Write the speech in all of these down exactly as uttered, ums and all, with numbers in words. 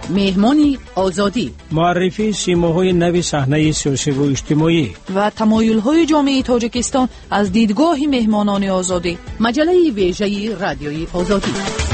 مهمان آزادی، معرفی سیماهای نو صحنه سیاسی و اجتماعی و تمایل‌های جامعه تاجیکستان از دیدگاه مهمانان آزادی. مجله ویژه رادیوی آزادی.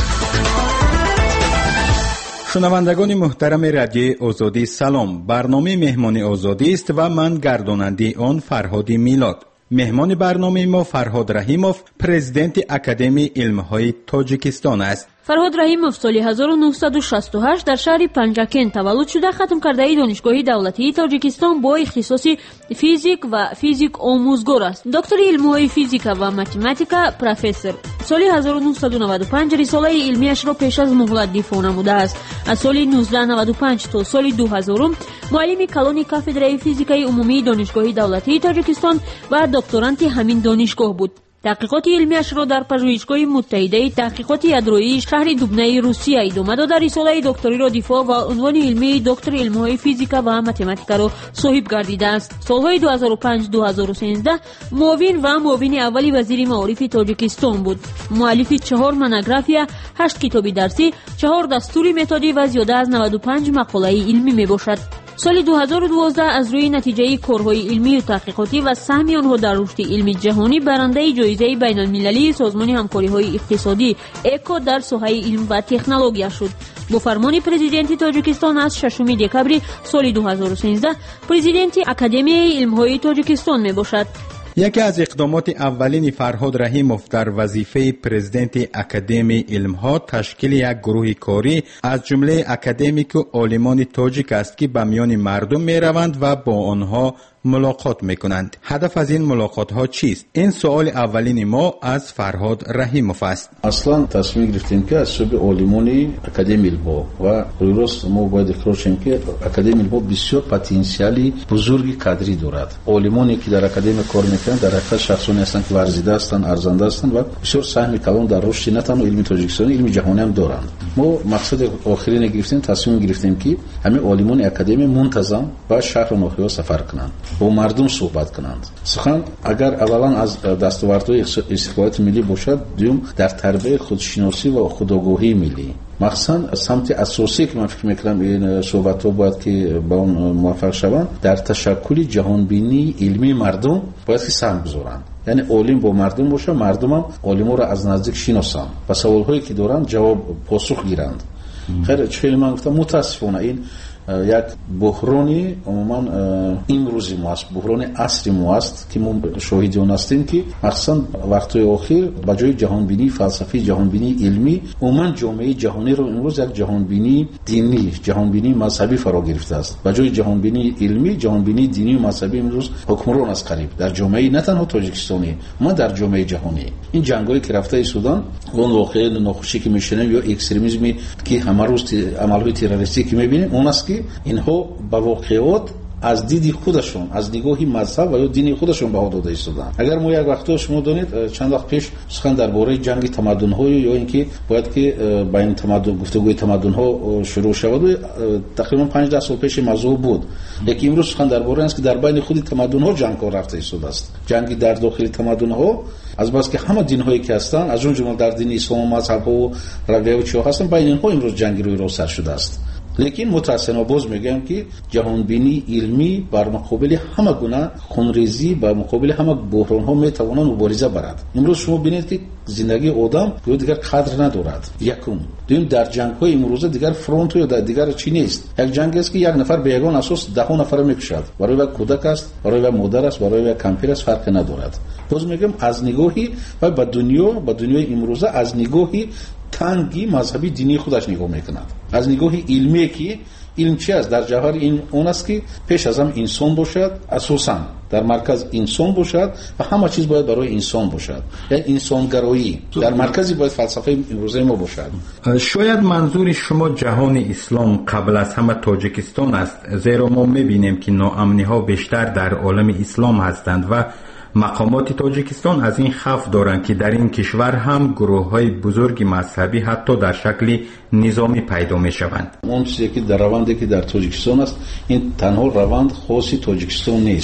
شنوندگان محترم رادیوی آزادی سلام. برنامه مهمان آزادی است و من گرداننده آن فرهاد میلاد. مهمان برنامه ما فرهاد رحیموف، پرزیدنت اکادمی علم‌های تاجیکستان است. فرهاد رحیموف سال هزار و نهصد و شصت و هشت در شهر پنجاکن تولد شده. ختم کرده دانشگاه دولتی تاجیکستان با اختصاص فیزیک و فیزیک آموزگار است. دکتر علم‌های فیزیک و متماتیکا پروفسور. سال هزار و نهصد و نود و پنج رساله علمیش را پیش از مهلت دفاع نموده است. از سال نوزده نود و پنج تا سال دو هزار معلم کلون کافدرای فیزیکای عمومی دانشگاه دولتی تاجیکستان و دکترانت همین دانشگاه بود. تحقیقات علمیش را در پژوهشگاه متحده تحقیقات یادرویی شهر دوبنه روسیه ادامه داد. رساله دکتری را دفاع و عنوان علمی دکتر علم‌های فیزیک و متماتیکا را صاحب گردیده است. سالهای دو هزار و پنج دو هزار و سیزده معاون و معاون اولی وزیر معارف تاجیکستان بود. مؤلف چهار مونوگرافیا، هشت کتاب درسی، چهار دستور متدی و زیاده از نود و پنج مقاله علمی میباشد. سال دو هزار و دوازده از روی نتیجه کارهای علمی و تحقیقاتی و سهم آنها در رشد علمی جهانی برنده جایزه بین المللی سازمان همکاری‌های اقتصادی اکو در ساحه علم و تکنولوژی شد. با فرمان پرزیدنت تاجیکستان از ششم دکبر سال دو هزار و سیزده پرزیدنت اکادمی علم‌های تاجیکستان میباشد. یکی از اقدامات اولین فرهاد رحیموف در وظیفه پرزیدنت اکادمی علم‌ها تشکیل یک گروه کاری از جمله اکادمیک و عالمان تاجیک است که به میان مردم میروند و با آنها ملاقات میکنند. هدف از این ملاقات ها چیست؟ این سوال اولین ما از فرهاد رحیموف است. اصلا تصمیم گرفتیم که از سوی عالمانی اکادمی علم‌ها و درست ما باید اقرار کنیم که اکادمی علم‌ها بسیار پتانسیلی بزرگی کادری دارد. عالمانی که در اکادمی کار میکنند در حقیقت شخصانی هستند که ورزیده هستند، ارزنده هستند و بسیار سهم کلان در رشد نه تنها علم تاجیکستان، علم جهانی هم دارند. ما مقصد آخرین گرفتیم، تصمیم گرفتیم که همه عالمان اکادمی منتظم و شهر و ناحیه سفر کنند، با مردم صحبت کنند. سخن اگر اولا از دستاوردهای استخبارات ملی باشد، دوم در تربیت خودشناسی و خودآگاهی ملی. مخصوصا سمت اساسی که من فکر میکنم این صحبت‌ها باید که با اون موفق شوند، در تشکل جهانبینی علمی مردم باید که سهم بذارند. یعنی عالم با مردم باشه، مردم هم عالم‌ها را از نزدیک شناسند و سوال‌هایی که دارند جواب پاسخ گیرند. خیر چه من گفتم متاسفانه این یک بحرانی عموما امروزی ما است، بحران عصری ما است که ما شاهد اون هستیم که مخصوصا وقت‌های اخیر به جای جهانبینی فلسفی، جهانبینی علمی، عموما جامعه جهانی رو امروز یک جهانبینی دینی، جهانبینی مذهبی فرا گرفته است. به جای جهانبینی علمی، جهانبینی دینی و مذهبی امروز حکمران است قریب در جامعه نه تنها تاجیکستانی، ما در جامعه جهانی. این جنگایی که رفته سودان، اون واقعه ناخوشی که میشنیم یا اکستریمیسمی که همه روز عمل‌های تروریستی که می‌بینیم، اون است که اینها با واقعیت از دیدی خودشون، از نگاهی مذهب و یا دینی خودشون بها داده ایستادن. اگر ما یک وقتا شما دونید چند وقت پیش سخن درباره جنگ تمدن‌ها یا اینکه باید که بین تمدن گفتگوی تمدن‌ها شروع شود و تقریبا پنج سال پیش موضوع بود. یکی امروز سخن درباره است که در بین خود تمدن‌ها جنگ ها رفته ایستاده است. جنگی در داخل تمدن‌ها از بس که همه دین‌هایی که هستند، از اون جمله در دین اسلام و مذهب و رویه و چه هستند، بین اینها امروز جنگی روی راه سر شده است. لیکن متاسفانه باز میگم که جهانبینی علمی بر مقابل همه گونه خونریزی، بر مقابل همه بحران ها میتواند مبارزه برد. امروز شما ببینید که زندگی آدم دیگر قدر ندارد. یکم دوم در جنگ های امروز دیگر فرانت یا دیگر چی نیست. یک جنگ است که یک نفر به یگان اساس ده نفر میکشد. برای یک کودک است، برای یک مادر است، برای یک کمپیر است، فرق ندارد. باز میگم از نگاهی و به دنیا، به دنیای امروزه از نگاهی تنگی مذهبی دینی خودش نگاه میکند. از نگاه علمی که علم چی است؟ در جوهر این اون است که پیش از هم انسان باشد، اساساً در مرکز انسان باشد و همه چیز باید برای انسان باشد. یعنی انسانگرایی در مرکزی باید فلسفه امروزه ما باشد. شاید منظور شما جهان اسلام قبل از همه تاجیکستان است، زیرا ما میبینیم که ناامنی ها بیشتر در عالم اسلام هستند و مقامات تاجیکستان از این خوف دارند که در این کشور هم گروه‌های بزرگ مذهبی حتی در شکل نظامی پیدا می‌شوند. اون چیزی که در روندی که در تاجیکستان است، این تنها روند خاصی تاجیکستان نیست.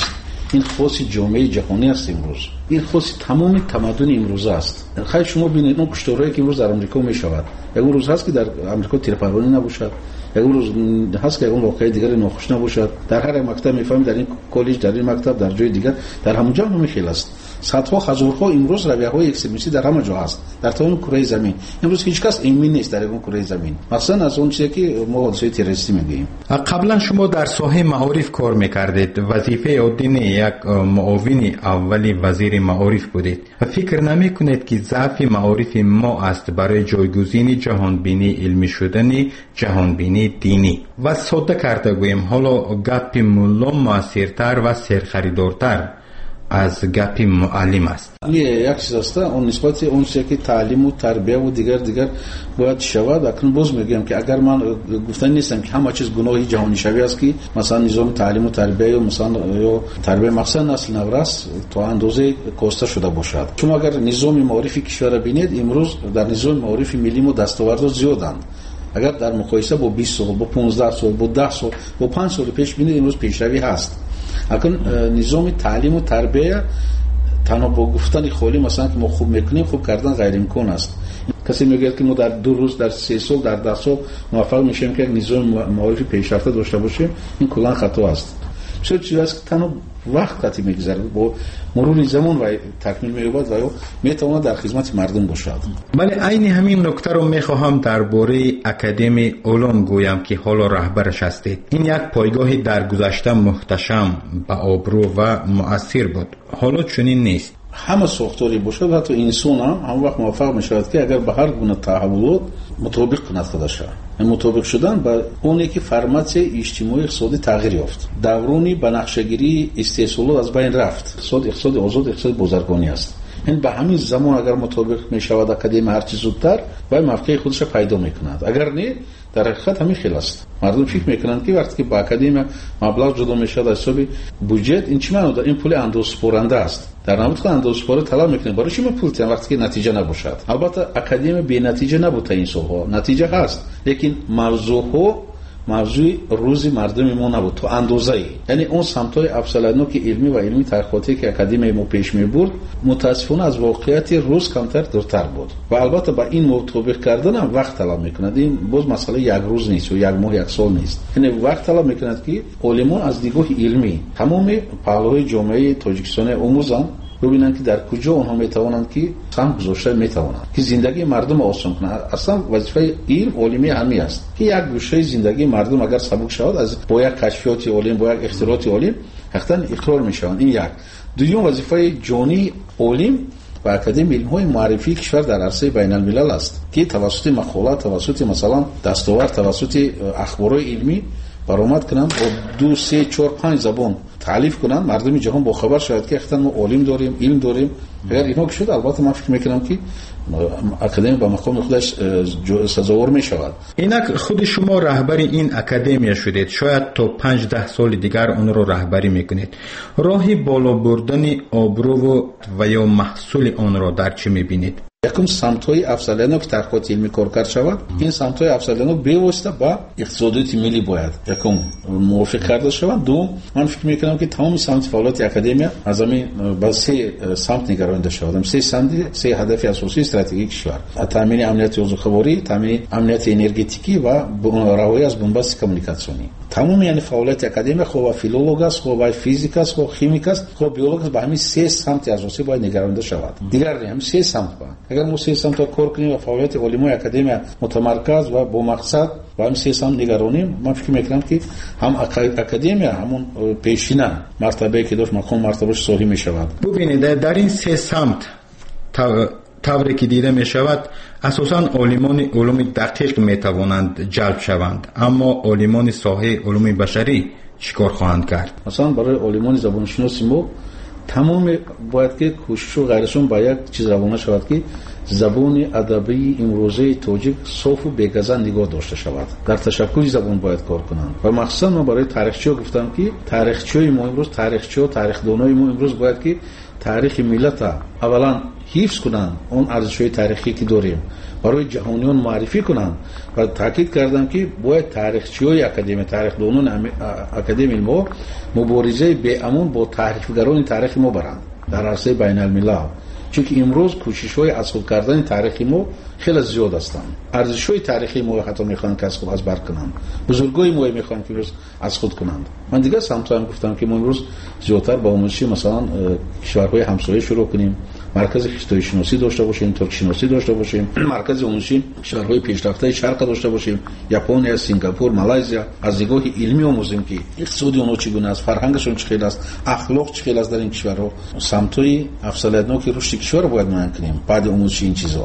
این خاص جامعه جهانی است. امروز این خاص تمام تمدن امروزه است. خیلی شما ببینید اون کشتارهایی که امروز در آمریکا میشود، یک روز هست که در آمریکا تیرپروانی نباشد، یک روز هست که اون واقعه دیگر ناخوش نباشد. در هر مکتب میفهمید در این کالج، در این مکتب، در جای دیگر، در همونجا هم خیلی است. صدها هزارها امروز رویه‌های اکستریمیستی در همه جا است، در تمام کره زمین. امروز هیچ کس ایمن نیست در اون کره زمین، مثلا از اون چیزی که ما حادثه تروریستی میگیم. قبلا شما در ساحه معارف کار میکردید، وظیفه عادین یک معاون اولی وزیر معارف بودید. فکر نمیکنید که ضعف معارف ما است برای جایگزین جهانبینی علمی شدن جهانبینی دینی؟ و ساده کرده گویم حالا گپ ملا موثرتر و سرخریدارتر از گپ معلم است. یک چیز است اون نسبت اون چیزی که تعلیم و تربیت و دیگر دیگر باید شود. اکنون باز میگم که اگر من گفتن نیستم که همه چیز گناهی جهانی شوی است که مثلا نظام تعلیم و تربیت و مثلا یا تربیت مقصد نسل نورست تا اندازه کاسته شده باشد. شما اگر نظام معارفی کشور ببینید امروز در نظام معارفی ملی ما دستاوردها زیادند. اگر در مقایسه با بیست سال، با پانزده سال، با ده سال، با پنج سال پیش ببینید امروز پیشروی هست. اکنون نظام تعلیم و تربیت تنها با گفتن خالی مثلا که ما خوب میکنیم خوب کردن غیر امکان است. کسی میگه که ما در دو روز، در سه سال، در ده سال موفق میشیم که نظام معارفی پیشرفته داشته باشیم، این کلا خطا است. چه چیزی است که تنها وقت قطعی میگذره، با مرور زمان و تکمیل می‌یابد و میتواند در خدمت مردم باشد. ولی عین همین نکته رو میخواهم درباره اکادمی علوم گویم که حالا رهبرش هستید. این یک پایگاه در گذشته محتشم، با آبرو و مؤثر بود. حالا چنین نیست. همه ساختاری باشد، حتی انسان هم هم وقت موفق میشود که اگر به هر گونه تحولات مطابق کند خودش. مطابق شدن با اونی که فرمت اجتماعی اقتصادی تغییر یافت. دورانی به نقشه‌گیری استحصالات از بین رفت. اقتصاد اقتصاد آزاد، اقتصاد بازرگانی است. این به همین زمان اگر مطابق میشود اکادمی هر چیز زودتر و موقع خودش پیدا میکند. اگر نه در حقیقت همین خیلی است. مردم فکر میکنند که وقتی که با اکادمی مبلغ جدا میشود از حساب بودجه، این چی معنی داره؟ این پول اندازه‌سپارنده است. در نهایت اندازه‌سپاری طلب میکنه. برای چی ما پول تیم وقتی که نتیجه نباشد؟ البته اکادمی بی نتیجه نبوده این سالها. نتیجه هست، لیکن موضوع ها موضوع روزی مردم ما نبود تو اندازه ای. یعنی اون سمت‌های افسلانوک علمی و علمی تحقیقاتی که اکادمی ما پیش می‌برد متاسفانه از واقعیت روز کمتر دورتر بود و البته با این مطابق کردن هم وقت طلب می‌کند. این باز مسئله یک روز نیست و یک ماه یک سال نیست. یعنی وقت طلب می‌کند که علمان از دیدگاه علمی تمام پهلوهای جامعه تاجیکستان آموزان ببینن که در کجا اونها میتوانند که سهم گذاشته میتوانند که زندگی مردم آسان کنند. اصلا وظیفه علم علمی همی است که یک گوشه زندگی مردم اگر سبک شود از با یک کشفیات علمی با یک اختراعات علمی حتما اقرار میشوند. این یک. دوم وظیفه جانی علم و اکادمی علم‌های معرفی کشور در عرصه بین الملل است که توسط مقالات، توسط مثلا دستاورد، توسط اخبارهای علمی برآمد کنند با دو سه چهار پنج زبان تعریف کنند، مردم جهان با خبر شود که اختن ما عالم داریم، علم داریم. اگر اینا که شد البته من فکر میکنم که اکادمی با مقام خودش سزاوار می شود. اینک خود شما رهبری این اکادمی شدید، شاید تا پنج ده سال دیگر اون رو رهبری میکنید. راهی بالا بردن آبرو و یا محصول آن را در چه میبینید؟ یکم سمت‌های افسلانوک تحقیقات علمی کار کرد شود. این سمت‌های افسلانوک به واسطه با اقتصادیات ملی باید یکم موافق کرده شود. دو، من فکر می‌کنم که تمام سمت فعالیت اکادمی از همین با سه سمت نگرانده شود. سه سمت، سه هدف اساسی استراتژیک کشور: تامین امنیت عضوخبری، تامین امنیت انرژتیکی و رهایی از بنبست کمیونیکاسیونی. تمام یعنی فعالیت اکادمی خو فیلولوژی است، خو فیزیک است، خو شیمیک است، خو بیولوژی است. با همین سه سمت اساسی باید نگرانده شود. دیگر نه، هم سه سمت باید. اگر ما سه سمت کار کنیم و فعالیت علمی اکادمی متمرکز و با مقصد و هم سه سمت نگرانیم، من فکر میکنم که هم اکادمی همون پیشینه مرتبه که داشت مقام مرتبهش صحیح میشود. ببینید در این سه سمت طوری که دیده می شود اساساً عالمان علوم دقیق می توانند جلب شوند، اما عالمان ساحه علوم بشری چیکار خواهند کرد؟ مثلا برای عالمان زبان شناسی ما تمام باید که کوشش و غیرشون با یک چیز روانه شود که زبان ادبی امروزه تاجیک صاف و بی‌گزه نگاه داشته شود. در تشکل زبان باید کار کنند و مخصوصا من برای تاریخچه‌ها گفتم که تاریخچه‌های ما امروز، تاریخچه‌ها، تاریخ‌دانای ما امروز باید که تاریخ ملت اولا حفظ کنند، اون ارزش‌های تاریخی که داریم. برای جهانیان معرفی کنند و تاکید کردم که باید تاریخچی‌های اکادمی تاریخ دانان اکادمی علم مبارزه بی‌امون با تحریفگران تاریخ ما برند در عرصه بین الملل، چون که امروز کوشش‌های اصلاح کردن تاریخ ما خیلی زیاد هستند. ارزش‌های تاریخی ما حتی می‌خوان که از خود از بر کنند، بزرگای ما می‌خوان که امروز از خود کنند. من دیگه سمت هم گفتم که ما امروز زیادتر با آموزش مثلا کشورهای همسایه شروع کنیم، مرکز خطای شناسی داشته باشیم، ترک شناسی داشته باشیم، مرکز آموزشی کشورهای پیشرفته شرق داشته باشیم، ژاپن، سنگاپور، مالزی. از نگاه علمی آموزیم که اقتصاد اونها چگونه است، فرهنگشون چه است، اخلاق چه است در این کشورها. سمتای افضلیت‌ناک رشد کشور باید معین کنیم بعد آموزش این چیزا.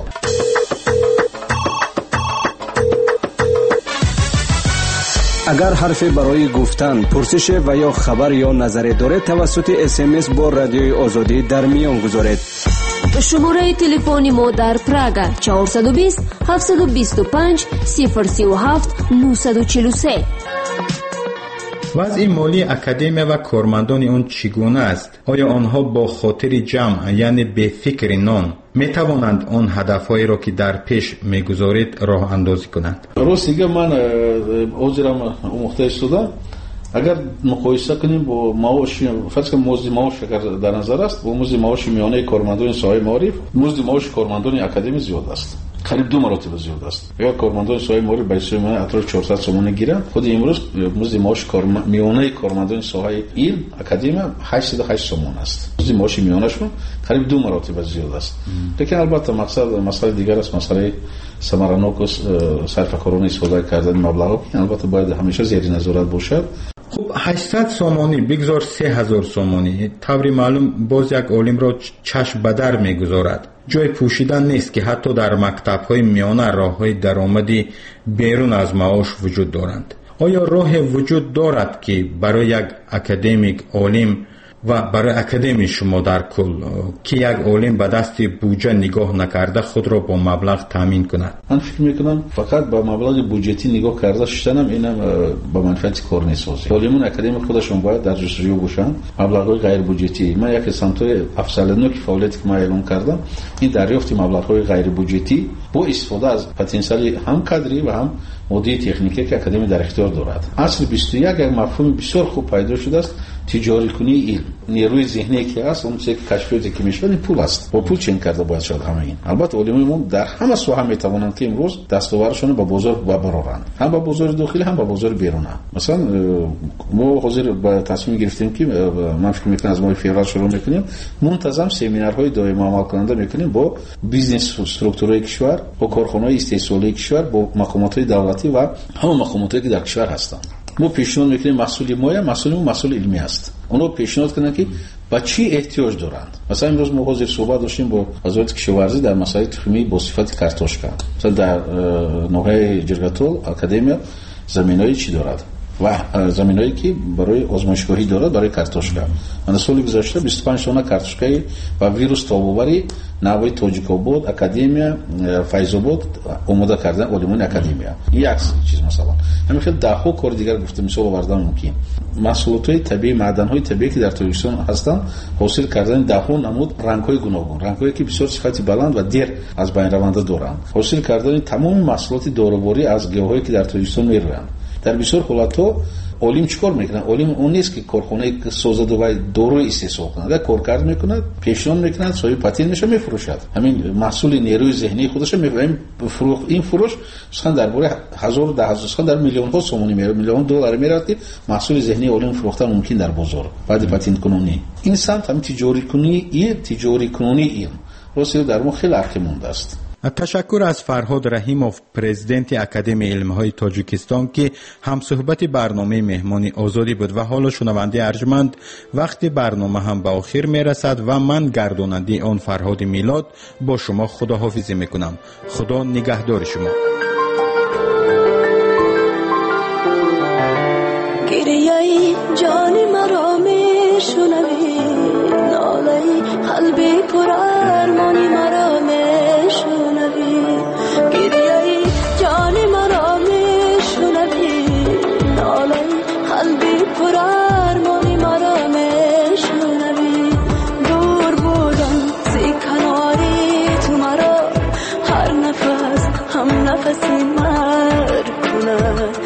اگر حرفی برای گفتن، پرسش و یا خبر یا نظری دارید توسط اس ام اس با رادیوی آزادی در میان گذارید. شماره تلفنی ما در پراگ چهارصد و بیست هفتصد و بیست و پنج صفر سی و هفت نهصد و چهل و سه. وضع مالی اکادمی و کارمندان اون چگونه است؟ آیا آنها با خاطر جمع یعنی به فکر نان می توانند آن هدفهایی را که در پیش میگذارید راه اندازی کنند؟ راست میگم، من عذرم محتاج شدم. اگر مقایسه کنیم با معاش، فرض کنیم مزد معاش اگر در نظر است، با مزد معاش میانه کارمندان ساحه معارف، مزد معاش کارمندان اکادمی زیاد است، قریب دو مراتب زیاد است. یا کارمندان ساحه معارف به حساب اطراف چهارصد تومان گیرند، خود امروز مزد معاش کارمند میانه کارمندان ساحه علم اکادمی هشتصد و هشت تومان است. مزد معاش میانهشون قریب دو مراتب زیاد است. لیکن البته مقصد مسئله دیگر است، مسئله ثمراناک و صرفه‌کارانه استفاده کردن مبلغ، البته باید همیشه زیر نظارت باشد. خب هشتصد سومانی بگذار سه هزار سومانی، طوری معلوم باز یک عالم را چشم به در میگذارد. جای پوشیدن نیست که حتی در مکتب‌های میانه راه‌های درآمدی بیرون از معاش وجود دارند. آیا راه وجود دارد که برای یک اکادمیک عالم و برای اکادمی شما در کل که یک عالم به دست بودجه نگاه نکرده خود را با مبلغ تامین کند؟ من فکر میکنم فقط با مبلغ بودجتی نگاه کرده شدنم اینم با منفعت کار نیست. عالمون اکادمی خودشون باید در جستجو باشن مبلغ‌های غیر بودجتی. من یک سمت‌های افضل‌ناک فعالیتی که من اعلام کردم، این دریافت مبلغ‌های غیر بودجتی با استفاده از پتانسیل هم کادری و هم مدیر تکنیکی که اکادمی در اختیار دارد. اصل بیست و یک یک مفهوم بسیار خوب پیدا شده است، تجاری کنی علم. نیروی ذهنی که است، اون چیزی که کشفیاتی که میشه این پول است. با پول چین کرده باید شد همه این. البته علما در همه ساحه میتوانند که امروز دستاوردشون با بازار برآورند، هم با بازار داخلی هم با بازار بیرون. مثلا ما حاضر با تصمیم گرفتیم که من فکر میکنم از ماه فوریه شروع میکنیم منتظم سمینارهای دائمی عمل کننده میکنیم با بیزنس استراکتورهای کشور، با کارخانه‌های استحصالی کشور، با مقامات دولتی و همه مقاماتی که در کشور هستند. ما پیشنهاد میکنیم مسئول ما یا مسئولمون مسئول علمی است، اونا پیشنهاد کنن که با چی احتیاج دارند. مثلا امروز ما حاضر صحبت داشتیم با وزارت کشاورزی در مسائل تخمی با صفت کارتوشکا. مثلا در نوحه جرگاتول اکادمی زمینایی چی دارد و زمینایی که برای آزمایشگاهی دارد برای کارتوشکا. من سال گذشته بیست و پنج تا کارتوشکای با ویروس تاباوری نوای توجیک‌آباد اکادمی فیض‌آباد آماده کردن علوم اکادمی. یک چیز مثلا همین خیلی ده ها کار دیگر گفته مثال آوردن ممکن. محصولات طبیعی، معدن‌های طبیعی که در تاجیکستان هستند حاصل کردن ده ها نمود رنگ‌های گوناگون، رنگ‌هایی که بسیار صفت بلند و دیر از بین رونده دارند. حاصل کردن تمام محصولات داروباری از گیاهایی که در تاجیکستان میروند. در بسیار حالت‌ها علم چیکار میکنه؟ علم اون نیست که کارخانه سازد و دارو استحصال کنه، در کارکرد میکنه، پیشنهاد میکنه، صاحب پتین میشه، میفروشد. همین محصول نیروی ذهنی خودش میفهمیم فروخ این فروش مثلا درباره هزار ده هزار در میلیون ها سومونی میره، میلیون دلار میره که محصول ذهنی علم فروختن ممکن در بازار بعد پتین کنونی. این سمت هم تجاری کنی، این تجاری کنونی این راست در ما خیلی عقیم مونده است. تشکر از فرهاد رحیموف پرزیدنت اکادمی علم‌های تاجیکستان که همصحبت برنامه مهمانی آزادی بود و حالا شنونده ارجمند وقت برنامه هم به آخر میرسد و من گرداننده آن فرهاد میلاد با شما خداحافظی میکنم. خدا نگهدار شما. گریه‌ای جان مرا میشنوی، ناله‌ای قلبی پر ارمانی مرا میشنوی، گریه‌ای جان مرا میشنوی، ناله‌ای قلبی پر ارمانی مرا میشنوی. دور بودم زی کناری تو مرا، هر نفس کسی مرگ کند